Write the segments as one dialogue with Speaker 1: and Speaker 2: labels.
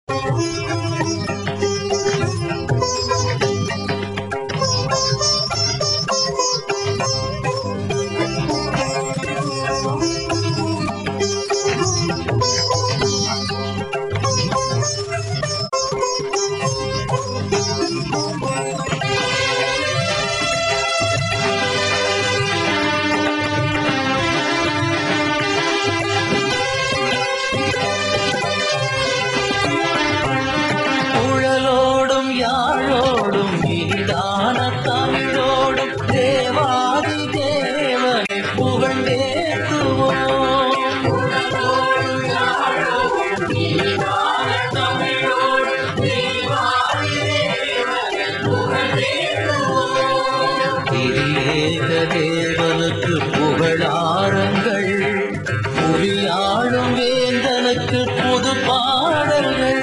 Speaker 1: தேவனுக்கு புகழாரங்கள், புவியாளும் வேந்தனுக்கு புது பாடல்கள்.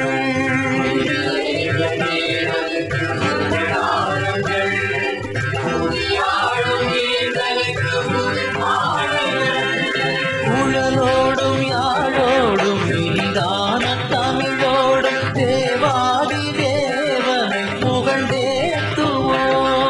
Speaker 1: குழலோடும் யாழோடும் இனிதான தமிழோடும் தேவாதி தேவனை புகழ்ந்தேத்துவோம்.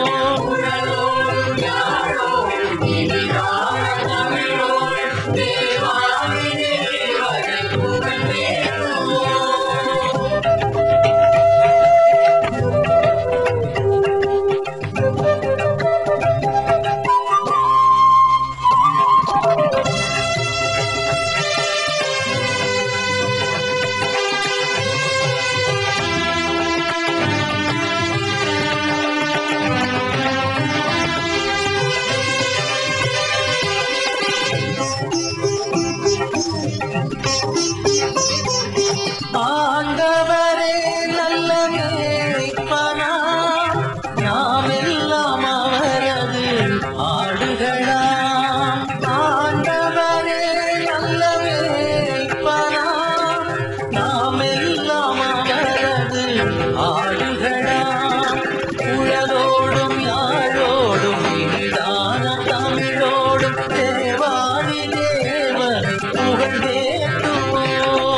Speaker 1: ஆண்டவரே நல்ல மேய்ப்பனாம், நாம் எல்லாம் அவரது ஆடுகளாம். ஆண்டவரே நல்ல மேய்ப்பனாம், நாம் எல்லாம் அவரது ஆடுகளாம். குழலோடும் யாழோடும் இனிதான தமிழோடும் தேவாதி தேவனை புகழ்ந்தேத்துவோம்.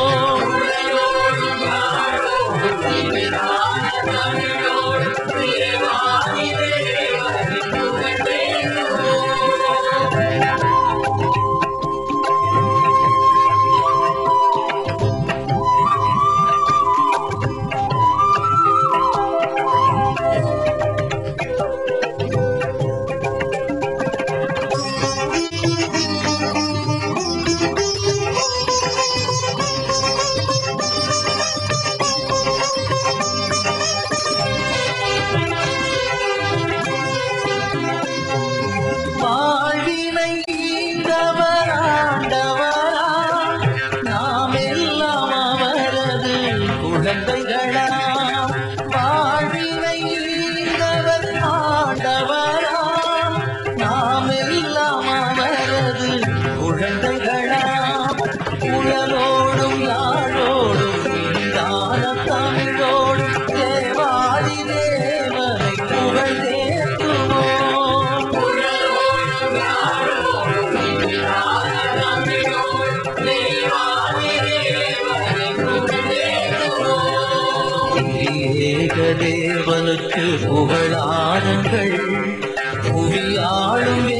Speaker 1: வாழ்வினை ஈந்தவர் ஆண்டவராம், நாம் எல்லாம் அவரது குழந்தைகளாம். வாழ்வினை ஈந்தவர் ஆண்டவராம், நாம் எல்லாம் அவரது குழந்தைகளாம். குழலோடும் யாழோடும் இனிதான தமிழோடும் தேவாதி தேவனை புகழ்ந்தேத்துவோம். ஏக தேவனுக்கு புகழாரங்கள், புவியாளும்